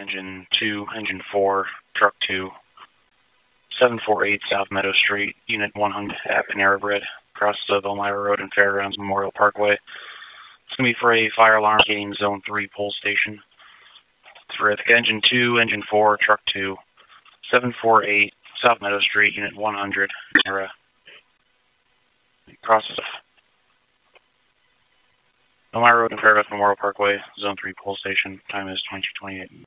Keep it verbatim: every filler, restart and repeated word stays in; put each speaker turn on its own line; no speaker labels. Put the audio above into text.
Engine two, Engine four, Truck two, seven forty-eight South Meadow Street, Unit one hundred at Panera Bread, across the Elmira Road and Fairgrounds Memorial Parkway. It's going to be for a fire alarm indicating Zone three pull station. It's for Engine two, Engine four, Truck two, seven forty-eight South Meadow Street, Unit one hundred, Panera. Across the Elmira Road and Fairgrounds Memorial Parkway, Zone three pull station. Time is twenty-two twenty-eight.